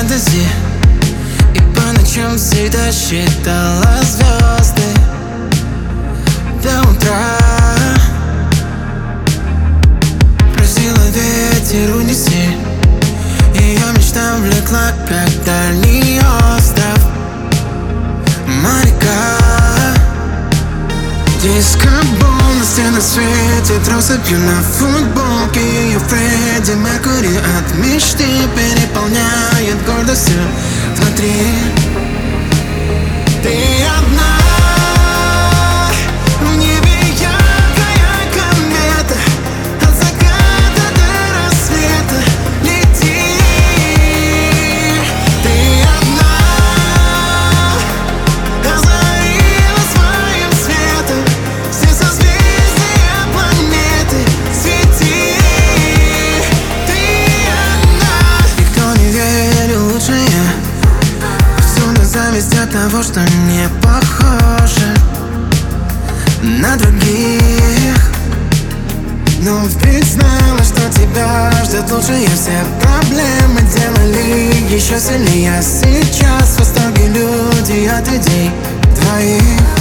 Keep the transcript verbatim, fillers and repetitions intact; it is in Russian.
фэнтези, и по ночам всегда считала звезды до утра. Просила ветер унеси, ее мечта влекла, как дальний остров моряка. Дискобол на стенах светит россыпью на футболке. Ее Фредди Меркьюри от мечты переполняет гордостью внутри. Ты одна в небе, яркая комета, от заката до рассвета лети. Ты одна озарила своим светом все созвездия планеты. Свети, ты одна. Никто не верил, лучше я. Повсюду зависть от того, что не похоже на других. Но ведь знала, что тебя ждет лучшее. Все проблемы делали еще сильнее. Сейчас в восторге люди от идей твоих.